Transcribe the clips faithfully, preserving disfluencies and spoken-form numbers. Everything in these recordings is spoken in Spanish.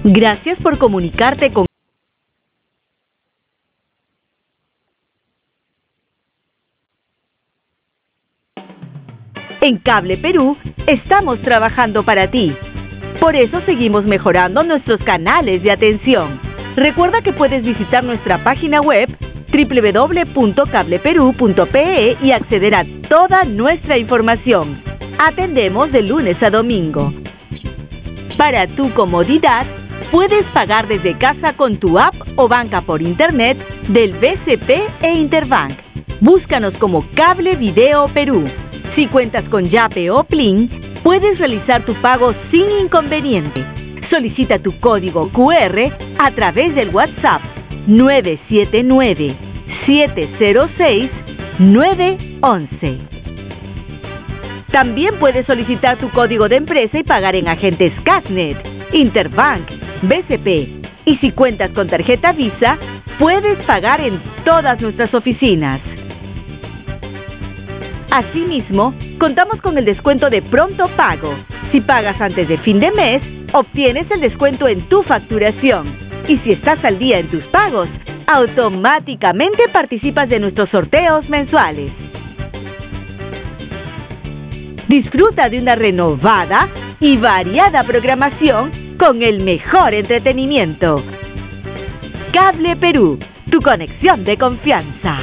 Gracias por comunicarte con En Cable Perú estamos trabajando para ti. Por eso seguimos mejorando nuestros canales de atención. Recuerda que puedes visitar nuestra página web doble u doble u doble u punto cable perú punto pe e y acceder a toda nuestra información. Atendemos de lunes a domingo. Para tu comodidad, puedes pagar desde casa con tu app o banca por internet del B C P e Interbank. Búscanos como Cable Video Perú. Si cuentas con Yape o Plin, puedes realizar tu pago sin inconveniente. Solicita tu código cu erre a través del WhatsApp nueve siete nueve, siete cero seis, nueve once. También puedes solicitar tu código de empresa y pagar en agentes Casnet, Interbank, B C P. Y si cuentas con tarjeta Visa, puedes pagar en todas nuestras oficinas. Asimismo, contamos con el descuento de Pronto Pago. Si pagas antes de fin de mes, obtienes el descuento en tu facturación. Y si estás al día en tus pagos, automáticamente participas de nuestros sorteos mensuales. Disfruta de una renovada y variada programación con el mejor entretenimiento. Cable Perú, tu conexión de confianza.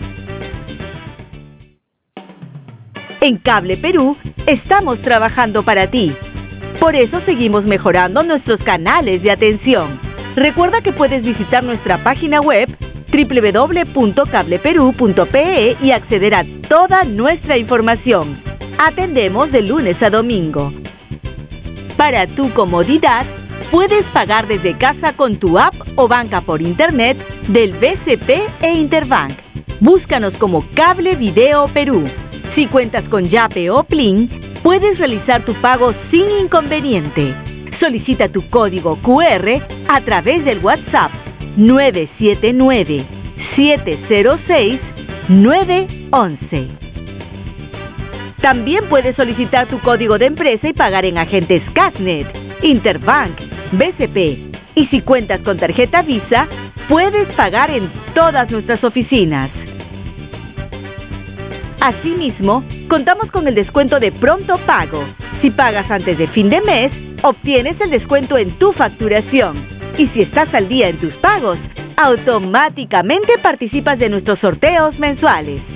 En Cable Perú estamos trabajando para ti. Por eso seguimos mejorando nuestros canales de atención. Recuerda que puedes visitar nuestra página web doble u doble u doble u punto cable perú punto pe e y acceder a toda nuestra información. Atendemos de lunes a domingo. Para tu comodidad, puedes pagar desde casa con tu app o banca por internet del B C P e Interbank. Búscanos como Cable Video Perú. Si cuentas con Yape o Plin, puedes realizar tu pago sin inconveniente. Solicita tu código cu erre a través del WhatsApp nueve siete nueve, siete cero seis, nueve once. También puedes solicitar tu código de empresa y pagar en agentes Casnet, Interbank, B C P. Y si cuentas con tarjeta Visa, puedes pagar en todas nuestras oficinas. Asimismo, contamos con el descuento de Pronto Pago. Si pagas antes de fin de mes, obtienes el descuento en tu facturación. Y si estás al día en tus pagos, automáticamente participas de nuestros sorteos mensuales.